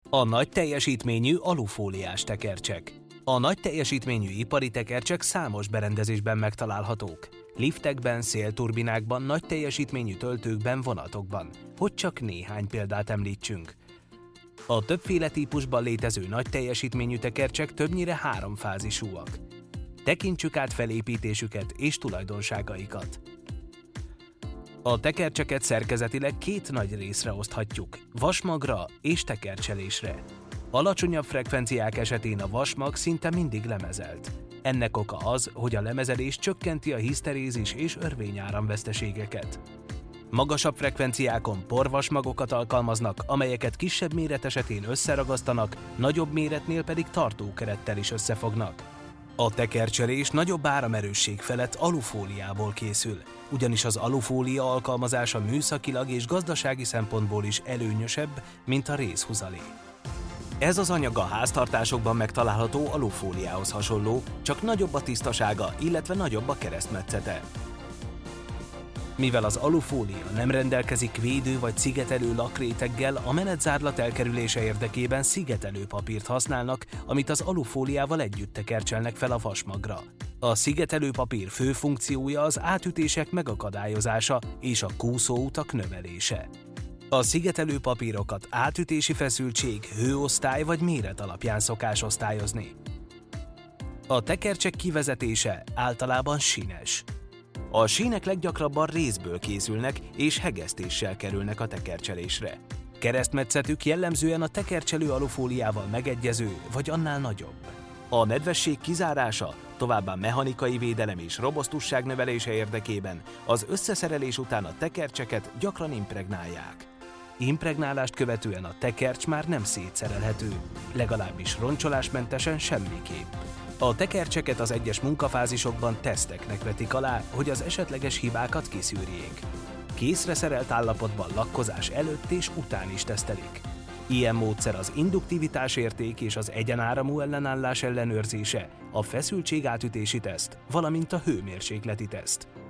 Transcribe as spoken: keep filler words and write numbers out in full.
A nagy teljesítményű alufóliás tekercsek. A nagy teljesítményű ipari tekercsek számos berendezésben megtalálhatók. Liftekben, szélturbinákban, nagy teljesítményű töltőkben, vonatokban. Hogy csak néhány példát említsünk. A többféle típusban létező nagy teljesítményű tekercsek többnyire háromfázisúak. Tekintsük át felépítésüket és tulajdonságaikat. A tekercseket szerkezetileg két nagy részre oszthatjuk, vasmagra és tekercselésre. Alacsonyabb frekvenciák esetén a vasmag szinte mindig lemezelt. Ennek oka az, hogy a lemezelés csökkenti a hiszterézis és örvényáramveszteségeket. Magasabb frekvenciákon porvasmagokat alkalmaznak, amelyeket kisebb méret esetén összeragasztanak, nagyobb méretnél pedig tartókerettel is összefognak. A tekercselés nagyobb áramerősség felett alufóliából készül, ugyanis az alufólia alkalmazása műszakilag és gazdasági szempontból is előnyösebb, mint a rézhuzalé. Ez az anyag a háztartásokban megtalálható alufóliához hasonló, csak nagyobb a tisztasága, illetve nagyobb a keresztmetszete. Mivel az alufólia nem rendelkezik védő vagy szigetelő lakréteggel, a menetzárlat elkerülése érdekében szigetelő papírt használnak, amit az alufóliával együtt tekercselnek fel a vasmagra. A szigetelő papír fő funkciója az átütések megakadályozása és a kúszóutak növelése. A szigetelő papírokat átütési feszültség, hőosztály vagy méret alapján szokás osztályozni. A tekercsek kivezetése általában sínes. A sínek leggyakrabban rézből készülnek és hegesztéssel kerülnek a tekercselésre. Keresztmetszetük jellemzően a tekercselő alufóliával megegyező vagy annál nagyobb. A nedvesség kizárása, továbbá mechanikai védelem és robosztusság növelése érdekében az összeszerelés után a tekercseket gyakran impregnálják. Impregnálást követően a tekercs már nem szétszerelhető, legalábbis roncsolásmentesen semmiképp. A tekercseket az egyes munkafázisokban teszteknek vetik alá, hogy az esetleges hibákat kiszűrjék. Készre szerelt állapotban lakkozás előtt és után is tesztelik. Ilyen módszer az induktivitásérték és az egyenáramú ellenállás ellenőrzése, a feszültségátütési teszt, valamint a hőmérsékleti teszt.